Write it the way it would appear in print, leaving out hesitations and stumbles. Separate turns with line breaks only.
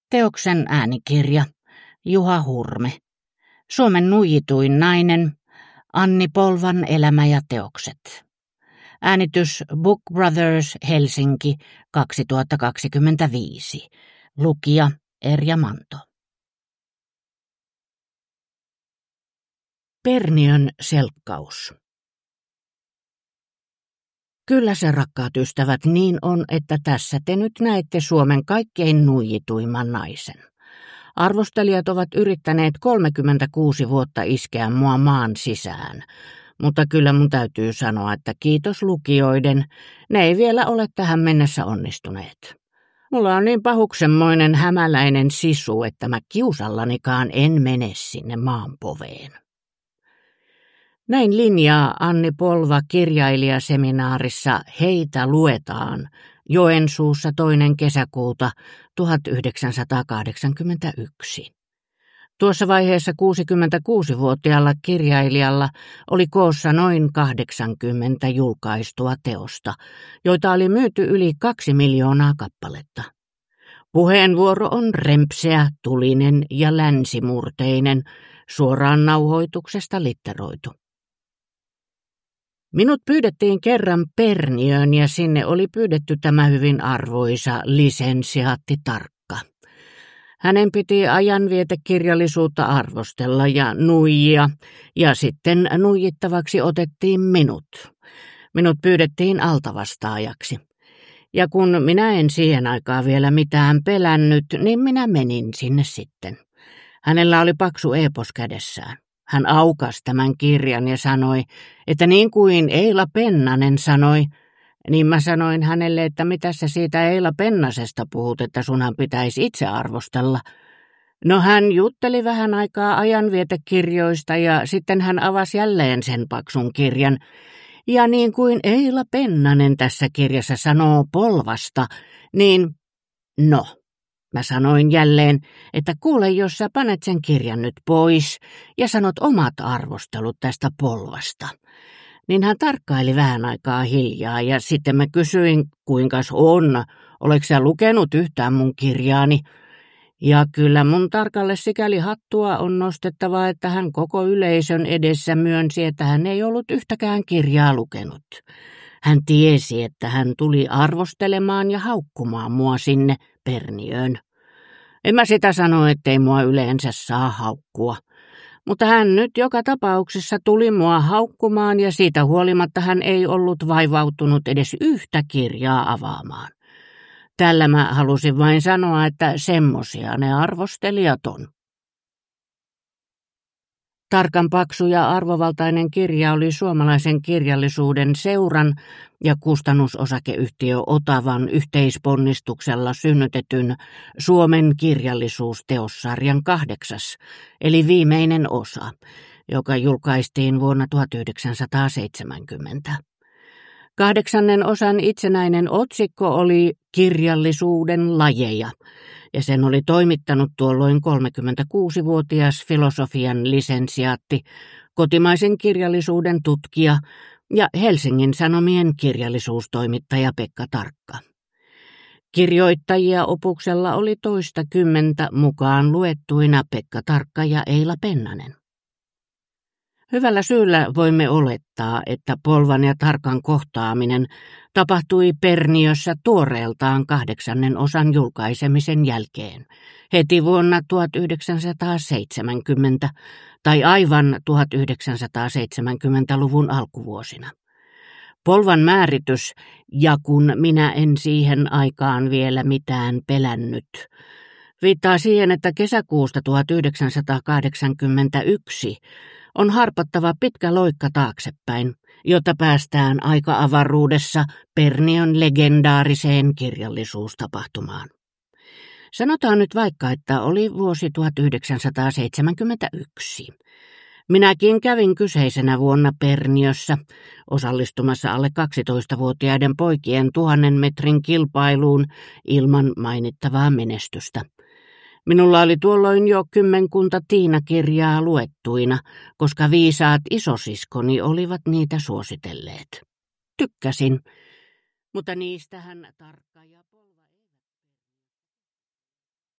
Teoksen äänikirja Juha Hurme. Suomen nuijituin nainen Anni Polvan elämä ja teokset. Äänitys Book Brothers Helsinki 2025. Lukija Erja Manto. Perniön selkkaus. Kyllä se, rakkaat ystävät, niin on, että tässä te nyt näette Suomen kaikkein nuijituimman naisen. Arvostelijat ovat yrittäneet 36 vuotta iskeä mua maan sisään, mutta kyllä mun täytyy sanoa, että kiitos lukijoiden, ne ei vielä ole tähän mennessä onnistuneet. Mulla on niin pahuksemmoinen hämäläinen sisu, että mä kiusallanikaan en mene sinne maanpoveen. Näin linjaa Anni Polva kirjailijaseminaarissa Heitä luetaan Joensuussa 2. kesäkuuta 1981. Tuossa vaiheessa 66-vuotiaalla kirjailijalla oli koossa noin 80 julkaistua teosta, joita oli myyty yli 2 miljoonaa kappaletta. Puheenvuoro on rempseä, tulinen ja länsimurteinen, suoraan nauhoituksesta litteroitu. Minut pyydettiin kerran Perniöön ja sinne oli pyydetty tämä hyvin arvoisa lisensiaatti Tarkka. Hänen piti ajanvietekirjallisuutta arvostella ja nuijia, ja sitten nuijittavaksi otettiin minut. Minut pyydettiin altavastaajaksi. Ja kun minä en siihen aikaan vielä mitään pelännyt, niin minä menin sinne sitten. Hänellä oli paksu eepos kädessään. Hän aukasi tämän kirjan ja sanoi, että niin kuin Eila Pennanen sanoi, niin mä sanoin hänelle, että mitä sä siitä Eila Pennasesta puhut, että sunhan pitäisi itse arvostella. No hän jutteli vähän aikaa ajanvietekirjoista ja sitten hän avasi jälleen sen paksun kirjan. Ja niin kuin Eila Pennanen tässä kirjassa sanoo Polvasta, niin no. Mä sanoin jälleen, että kuule, jos sä panet sen kirjan nyt pois ja sanot omat arvostelut tästä Polvasta. Niin hän tarkkaili vähän aikaa hiljaa ja sitten mä kysyin, kuinkas on, oleks sä lukenut yhtään mun kirjaani. Ja kyllä mun tarkalle sikäli hattua on nostettava, että hän koko yleisön edessä myönsi, että hän ei ollut yhtäkään kirjaa lukenut. Hän tiesi, että hän tuli arvostelemaan ja haukkumaan mua sinne Perniöön. En mä sitä sano, ettei mua yleensä saa haukkua. Mutta hän nyt joka tapauksessa tuli mua haukkumaan ja siitä huolimatta hän ei ollut vaivautunut edes yhtä kirjaa avaamaan. Tällä mä halusin vain sanoa, että semmosia ne arvostelijat on. Tarkan paksu ja arvovaltainen kirja oli Suomalaisen kirjallisuuden seuran ja kustannusosakeyhtiö Otavan yhteisponnistuksella synnytetyn Suomen kirjallisuusteossarjan 8. eli viimeinen osa, joka julkaistiin vuonna 1970. 8. osan itsenäinen otsikko oli Kirjallisuuden lajeja, ja sen oli toimittanut tuolloin 36-vuotias filosofian lisensiaatti, kotimaisen kirjallisuuden tutkija ja Helsingin Sanomien kirjallisuustoimittaja Pekka Tarkka. Kirjoittajia opuksella oli toistakymmentä, mukaan luettuina Pekka Tarkka ja Eila Pennanen. Hyvällä syyllä voimme olettaa, että Polvan ja Tarkan kohtaaminen tapahtui Perniössä tuoreeltaan 8. osan julkaisemisen jälkeen, heti vuonna 1970 tai aivan 1970-luvun alkuvuosina. Polvan määritys, ja kun minä en siihen aikaan vielä mitään pelännyt, viittaa siihen, että kesäkuusta 1981 on harpattava pitkä loikka taaksepäin, jotta päästään aika-avaruudessa Perniön legendaariseen kirjallisuustapahtumaan. Sanotaan nyt vaikka, että oli vuosi 1971. Minäkin kävin kyseisenä vuonna Perniössä osallistumassa alle 12-vuotiaiden poikien 1000 metrin kilpailuun ilman mainittavaa menestystä. Minulla oli tuolloin jo 10 Tiina-kirjaa luettuina, koska viisaat isosiskoni olivat niitä suositelleet. Tykkäsin, mutta niistähän Tarkka ja